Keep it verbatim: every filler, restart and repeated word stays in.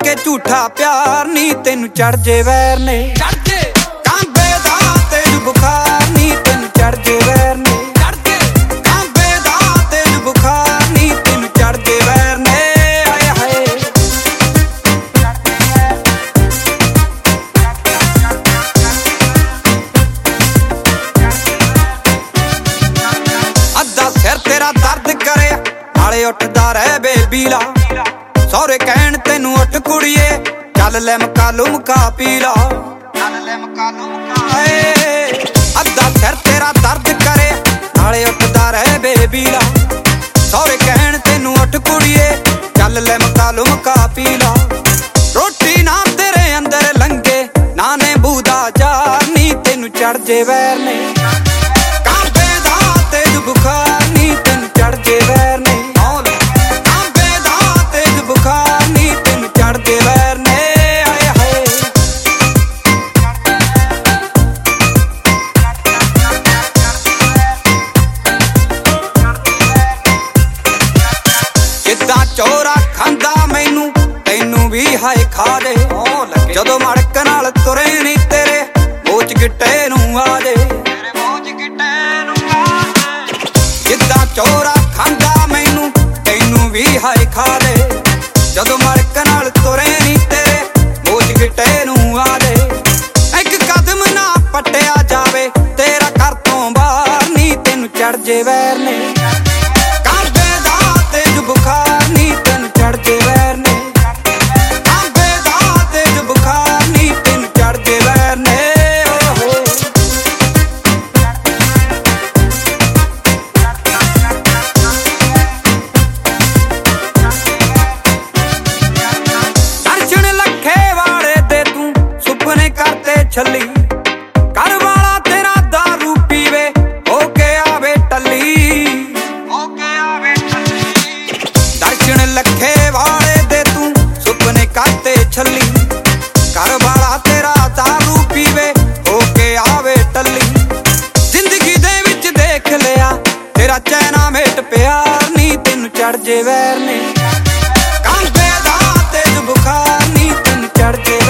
के झूठा प्यार नी तेनू चढ़ जे वैर ने कांबे दा तेज बुखार नी तेनू चढ़ जे वैर ने कांबे दा तेज बुखार नी तेनू चढ़ जे वैर ने आए हाय अद्धा सिर तेरा दर्द करे नाले उठदा रह बेबीला सौरे कहण तेनू उठ कुड़िए चल ले मका लुमका पी ला अद्धा सिर तेरा दर्द करे नाले उठदा रह बेबीला सौरे कहण तेनू उठ कुड़िए चल ले मका लुमका पी ला रोटी ना तेरे अंदर लंघे नाने बूदा जार नी तेनू चढ़ जे वैर ने कांबे दा तेज बुखार नी तेनू चढ़ जे वैर ने बुखार नी तेनू चढ़ जे वैर ने आए हाय जिद्दां चोरा खांदा मैनू तैनू भी हाय खा दे जदों मड़क नाल तुरे नी तेरे मोच गिट्टे नू आ दे जिद्दां चोरा खांदा मैनू तैनू भी हाय खा दे जदों मड़क नाल तुरे नी तेरे मोच गिट्टे नू आ दे एक कदम ना पट्टिया जावे तेरा घर तो बाहर नी तेनू चढ़ जे वैर ने कांबे दा तेज बुखार नी तेनू चढ़ जे वैर ने कांबे दा तेज बुखार नी तेनू चढ़ जे वैर ने छली घर वाला तेरा दारू पीवे होके आवे टली दर्शन लखे वाले दे तू सुपने करते छली घर वाला तेरा दारू पीवे होके आवे टली जिंदगी दे विच देख लिया तेरा चैना मेट प्यार नी तेनू चढ़ जे वैर ने कांबे दा तेज बुखार नी तेनू चढ़ जे